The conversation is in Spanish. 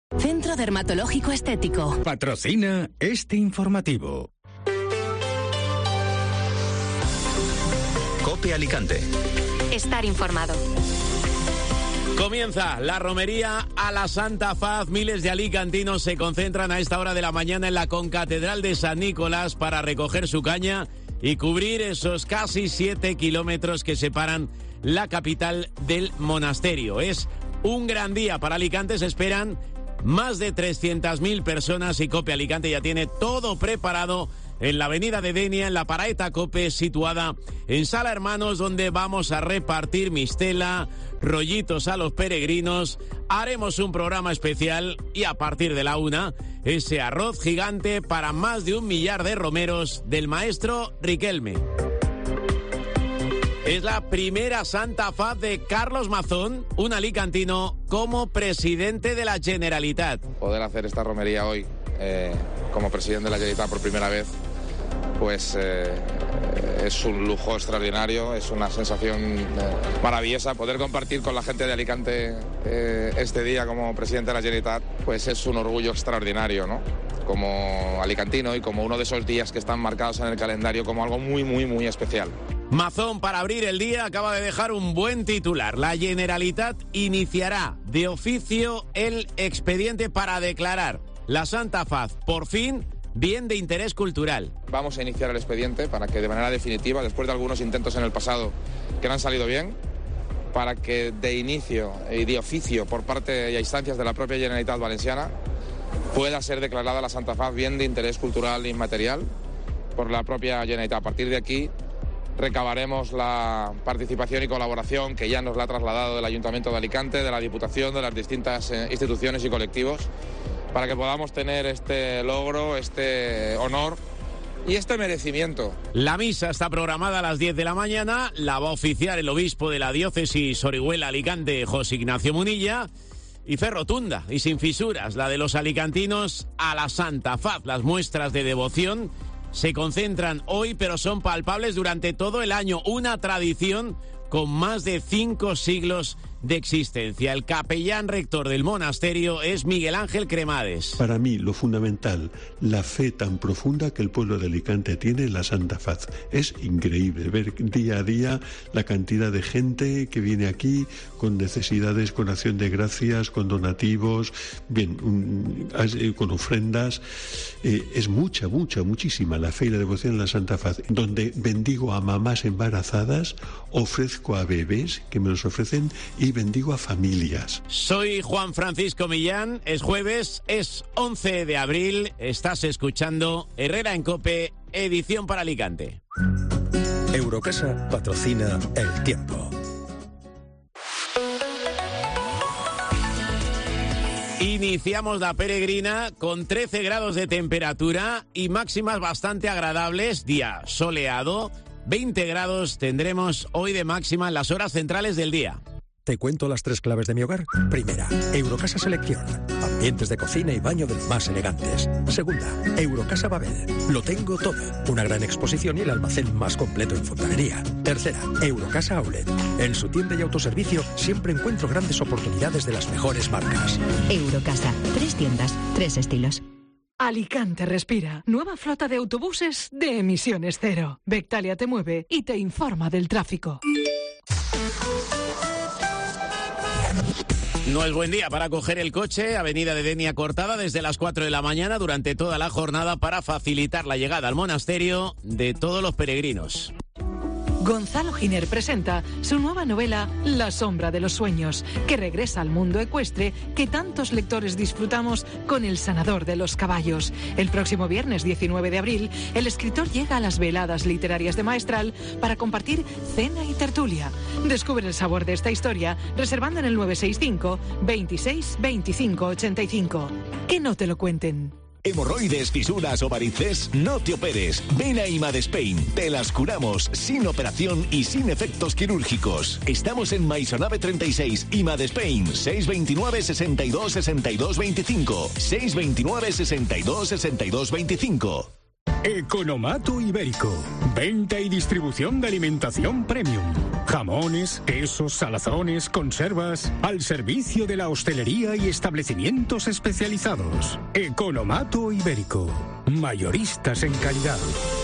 Centro Dermatológico Estético. Patrocina este informativo. COPE Alicante. Estar informado. Comienza la romería a la Santa Faz. Miles de alicantinos se concentran a esta hora de la mañana en la concatedral de San Nicolás para recoger su caña y cubrir esos casi 7 kilómetros que separan la capital del monasterio. Es un gran día para Alicante. Se esperan más de 300.000 personas y COPE Alicante ya tiene todo preparado en la avenida de Denia, en la Paraeta COPE, situada en Sala Hermanos, donde vamos a repartir mistela, rollitos a los peregrinos. Haremos un programa especial y a partir de la 1, ese arroz gigante para más de 1 millar de romeros del maestro Riquelme. Es la primera Santa Faz de Carlos Mazón, un alicantino, como presidente de la Generalitat. Poder hacer esta romería hoy como presidente de la Generalitat por primera vez, pues es un lujo extraordinario, es una sensación maravillosa. Poder compartir con la gente de Alicante este día como presidente de la Generalitat, pues es un orgullo extraordinario, ¿no? Como alicantino y como uno de esos días que están marcados en el calendario como algo muy, muy, muy especial. Mazón, para abrir el día, acaba de dejar un buen titular. La Generalitat iniciará de oficio el expediente para declarar la Santa Faz, por fin, bien de interés cultural. Vamos a iniciar el expediente para que de manera definitiva, después de algunos intentos en el pasado que no han salido bien, para que de inicio y de oficio por parte y a instancias de la propia Generalitat Valenciana pueda ser declarada la Santa Faz bien de interés cultural e inmaterial por la propia Generalitat. A partir de aquí recabaremos la participación y colaboración que ya nos la ha trasladado el Ayuntamiento de Alicante, de la Diputación, de las distintas instituciones y colectivos, para que podamos tener este logro, este honor y este merecimiento. La misa está programada a las 10 de la mañana, la va a oficiar el obispo de la diócesis Orihuela-Alicante, José Ignacio Munilla, y fe rotunda y sin fisuras, la de los alicantinos a la Santa Faz. Las muestras de devoción se concentran hoy, pero son palpables durante todo el año. Una tradición con más de 5 siglos de existencia. El capellán rector del monasterio es Miguel Ángel Cremades. Para mí, lo fundamental, la fe tan profunda que el pueblo de Alicante tiene en la Santa Faz. Es increíble ver día a día la cantidad de gente que viene aquí con necesidades, con acción de gracias, con donativos, bien, con ofrendas. Es muchísima la fe y la devoción en la Santa Faz, donde bendigo a mamás embarazadas, ofrezco a bebés que me los ofrecen y bendigo a familias. Soy Juan Francisco Millán, es jueves, es 11 de abril, estás escuchando Herrera en COPE, edición para Alicante. Eurocasa patrocina El Tiempo. Iniciamos la peregrina con 13 grados de temperatura y máximas bastante agradables, día soleado. 20 grados tendremos hoy de máxima en las horas centrales del día. Te cuento las 3 claves de mi hogar. Primera, Eurocasa Selección. Ambientes de cocina y baño de los más elegantes. Segunda, Eurocasa Babel. Lo tengo todo. Una gran exposición y el almacén más completo en fontanería. Tercera, Eurocasa Outlet. En su tienda y autoservicio siempre encuentro grandes oportunidades de las mejores marcas. Eurocasa. 3 tiendas, 3 estilos. Alicante respira. Nueva flota de autobuses de emisiones cero. Vectalia te mueve y te informa del tráfico. No es buen día para coger el coche. Avenida de Denia cortada desde las 4 de la mañana durante toda la jornada para facilitar la llegada al monasterio de todos los peregrinos. Gonzalo Giner presenta su nueva novela La sombra de los sueños, que regresa al mundo ecuestre que tantos lectores disfrutamos con El sanador de los caballos. El próximo viernes 19 de abril, el escritor llega a las veladas literarias de Maestral para compartir cena y tertulia. Descubre el sabor de esta historia reservando en el 965 26 25 85. Que no te lo cuenten. ¿Hemorroides, fisuras o varices? No te operes. Ven a Imadespain. Te las curamos sin operación y sin efectos quirúrgicos. Estamos en Maisonave 36, Imadespain. 629 62 62 25. 629 62 62 25. Economato Ibérico. Venta y distribución de alimentación premium. Jamones, quesos, salazones, conservas. Al servicio de la hostelería y establecimientos especializados. Economato Ibérico. Mayoristas en calidad.